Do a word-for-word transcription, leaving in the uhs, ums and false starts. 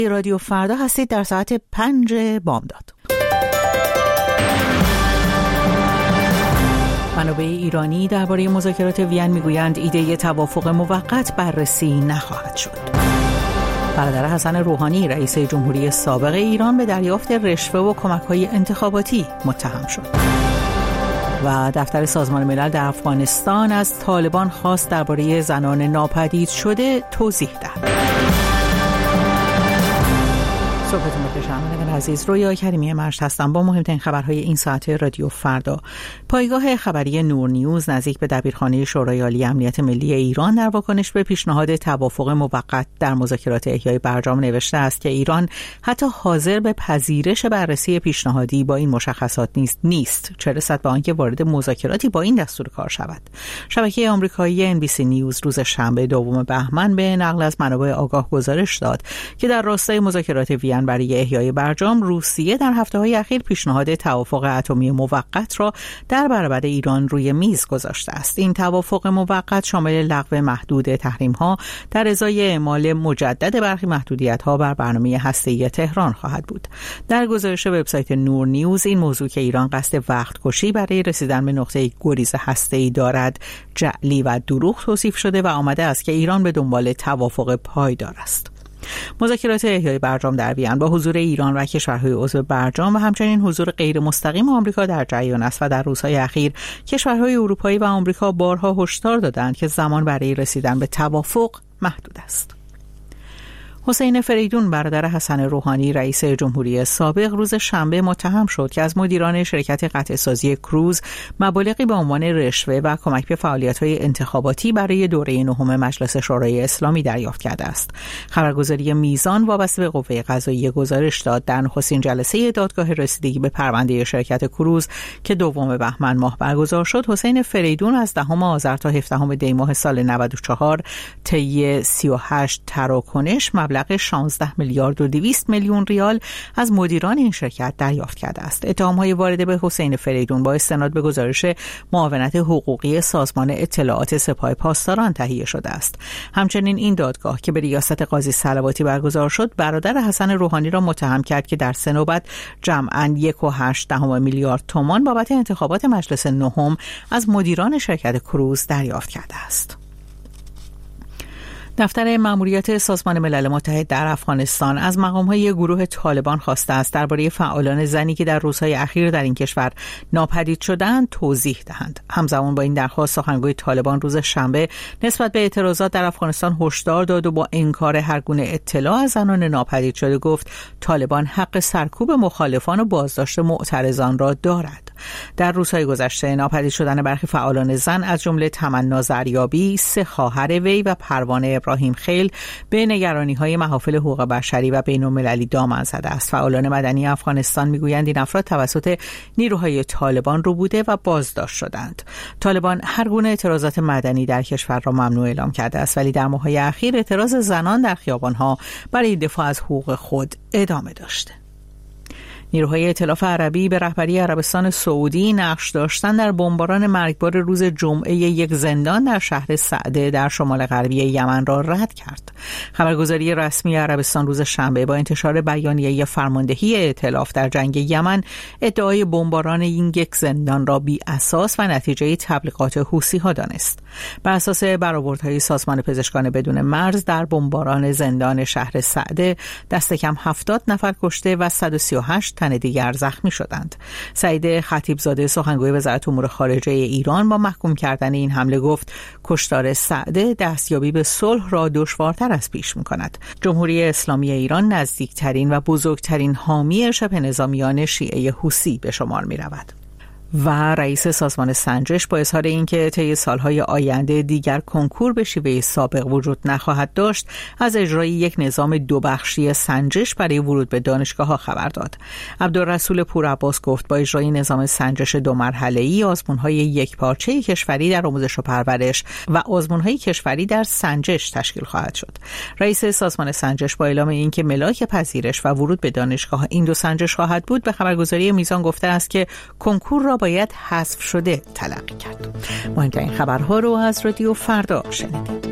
رادیو فردا هستید در ساعت پنج بامداد. منابع ایرانی درباره مذاکرات وین میگویند ایده توافق موقت بررسی نخواهد شد. برادر حسن روحانی رئیس جمهوری سابق ایران به دریافت رشوه و کمک‌های انتخاباتی متهم شد. و دفتر سازمان ملل در افغانستان از طالبان خواست درباره زنان ناپدید شده توضیح دهد. صبحتون بخیر شنوندگان عزیز، رویا کریمی مرشد هستم با مهمترین خبرهای این ساعت رادیو فردا. پایگاه خبری نور نیوز نزدیک به دبیرخانه شورای عالی امنیت ملی ایران در واکنش به پیشنهاد توافق موقت در مذاکرات احیای برجام نوشته است که ایران حتی حاضر به پذیرش بررسی پیشنهادی با این مشخصات نیست نیست چه رسد به آنکه وارد مذاکراتی با این دستور کار شود. شبکه آمریکایی ان بی سی نیوز روز شنبه دوم بهمن به نقل از منابع آگاه گزارش داد که در راستای مذاکرات وین برای احیای برجام روسیه در هفته‌های اخیر پیشنهاد توافق اتمی موقت را در برابر ایران روی میز گذاشته است. این توافق موقت شامل لغو محدود تحریم‌ها در ازای اعمال مجدد برخی محدودیت‌ها بر برنامه هسته‌ای تهران خواهد بود. در گزارش وبسایت نور نیوز این موضوع که ایران قصد وقت کشی برای رسیدن به نقطه گریز هسته‌ای دارد جعلی و دروغ توصیف شده و آمده است که ایران به دنبال توافق پایدار است. مذاکرات احیای برجام در وین با حضور ایران و کشورهای عضو برجام و همچنین حضور غیر مستقیم آمریکا در جریان است و در روزهای اخیر کشورهای اروپایی و آمریکا بارها هشدار دادند که زمان برای رسیدن به توافق محدود است. حسین فریدون برادر حسن روحانی رئیس جمهوری سابق روز شنبه متهم شد که از مدیران شرکت قطعه‌سازی کروز مبالغی به عنوان رشوه و کمک به فعالیت‌های انتخاباتی برای دوره نهم مجلس شورای اسلامی دریافت کرده است. خبرگزاری میزان وابسته به قوه قضاییه گزارش داد در نخستین جلسه دادگاه رسیدگی به پرونده شرکت کروز که دوم بهمن ماه برگزار شد، حسین فریدون از دهم آذر تا هفدهم دی ماه سال نود و چهار طی سی و هشت تراکنش مبلغ شانزده میلیارد و دویست میلیون ریال از مدیران این شرکت دریافت کرده است. اتهام‌های وارده به حسین فریدون با استناد به گزارش معاونت حقوقی سازمان اطلاعات سپاه پاسداران تهیه شده است. همچنین این دادگاه که به ریاست قاضی صلواتی برگزار شد، برادر حسن روحانی را متهم کرد که در سه نوبت جمعاً یک و هشت دهم میلیارد تومان بابت انتخابات مجلس نهم از مدیران شرکت کروز دریافت کرده است. دفتر ماموریت سازمان ملل متحد در افغانستان از مقام‌های گروه طالبان خواسته است درباره فعالان زنی که در روزهای اخیر در این کشور ناپدید شدند توضیح دهند. همزمان با این درخواست سخنگوی طالبان روز شنبه نسبت به اعتراضات در افغانستان هشدار داد و با انکار هر گونه اطلاع از زنان ناپدید شده گفت طالبان حق سرکوب مخالفان و بازداشت معترضان را دارد. در روزهای گذشته ناپدید شدن برخی فعالان زن از جمله تمنا زریابی، سه خواهر وی و پروانه ابراهیم خیل به نگرانی‌های محافل حقوق بشری و بین‌المللی دامن زده است. فعالان مدنی افغانستان میگویند این افراد توسط نیروهای طالبان رو بوده و بازداشت شدند. طالبان هر گونه اعتراضات مدنی در کشور را ممنوع اعلام کرده است، ولی در ماه‌های اخیر اعتراض زنان در خیابان‌ها برای دفاع از حقوق خود ادامه داشته. نیروهای ائتلاف عربی به رهبری عربستان سعودی نقش داشتن در بمباران مرگبار روز جمعه یک زندان در شهر سعده در شمال غربی یمن را رد کرد. خبرگزاری رسمی عربستان روز شنبه با انتشار بیانیه فرماندهی ائتلاف در جنگ یمن ادعای بمباران این یک زندان را بی اساس و نتیجه تبلیغات حوثی‌ها دانست. بر اساس برآوردهای سازمان پزشکان بدون مرز در بمباران زندان شهر سعده دست کم هفتاد نفر کشته و صد و سی و هشت تن دیگر زخمی شدند. سعید خطیبزاده سخنگوی وزارت امور خارجه ایران با محکوم کردن این حمله گفت کشتار سعده دستیابی به صلح را دشوارتر از پیش می‌کند. جمهوری اسلامی ایران نزدیکترین و بزرگترین حامی شبه نظامیان شیعه حوثی به شمار می‌رود. و رئیس سازمان سنجش با اظهار اینکه طی سالهای آینده دیگر کنکور به شیوه سابق وجود نخواهد داشت از اجرای یک نظام دو بخشی سنجش برای ورود به دانشگاه‌ها خبر داد. عبدالرسول پورعباس گفت با اجرای نظام سنجش دو مرحله‌ای آزمون‌های یکپارچه کشوری در آموزش و پرورش و آزمون‌های کشوری در سنجش تشکیل خواهد شد. رئیس سازمان سنجش با اعلام اینکه ملاک پذیرش و ورود به دانشگاه این دو سنجش خواهد بود به خبرگزاری میزان گفته است که کنکور را باید حذف شده تلقی کرد. مهمترین خبرها رو از رادیو فردا شنیدید.